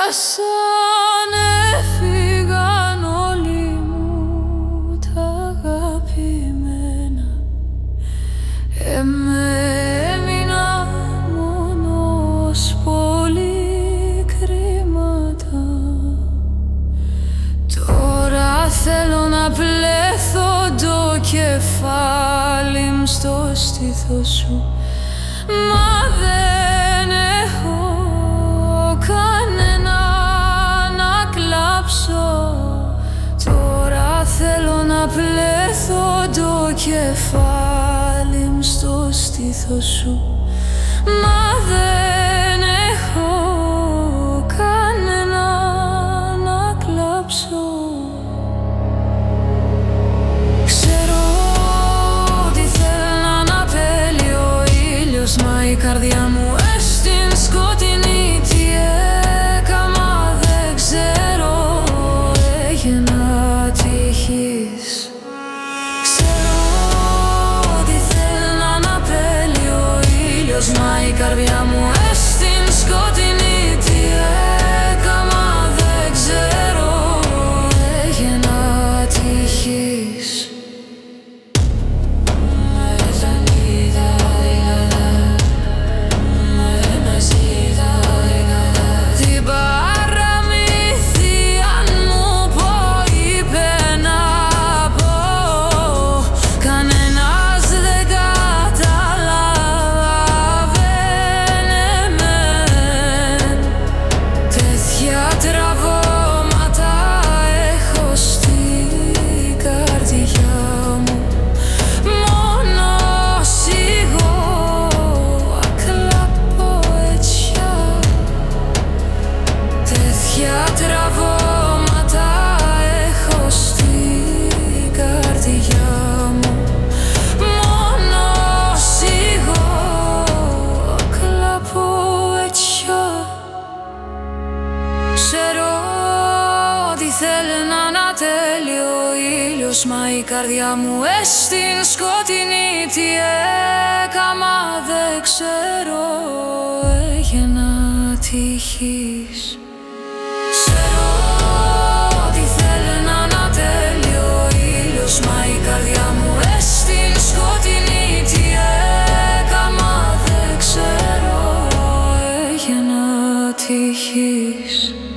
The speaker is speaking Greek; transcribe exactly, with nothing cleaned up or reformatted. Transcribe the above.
σαν έφυγαν όλοι μου τα αγαπημένα, έμεινα μόνος πολύ κρίματα. Τώρα θέλω να πλέθω το κεφάλι μου στο στήθο σου, μα δεν έχω κανένα να κλάψω. Τώρα θέλω να πλέθω το κεφάλι μου στο στήθο σου, μα δεν έχω κανένα να κλάψω. Ξέρω ότι θέλει να αναπέλει ο ήλιος, μα η καρδιά μου έστειν σκοτεινή. Τι έκαμα δεν ξέρω, έγινα τυχής. Ξέρω ότι θέλει να αναπέλει ο ήλιος, μα η καρδιά μου έστειν σκοτεινή. Τι έκαμα δεν ξέρω, έγινα τυχής. Την παραμύθια μου πω είπε να πω, κανένας δεν καταλάβαινε με. Τέτοια τραυώματα έχω στην καρδιά μου, μόνος εγώ ακλαπώ έτσι. Τέτοια τραυώματα έχω στην καρδιά μου, μόνος εγώ ακλαπώ έτσι. Ξέρω ότι θέλει να ανατέλει ο ήλιος, μα η καρδιά μου έστειν σκοτεινή. Τι έκαμα δεν ξέρω, έγινα τυχής. Ξέρω ότι θέλει να ανατέλει ο ήλιος, μα η καρδιά μου έστειν σκοτεινή. Τι έκαμα δεν ξέρω, έγινα τυχής.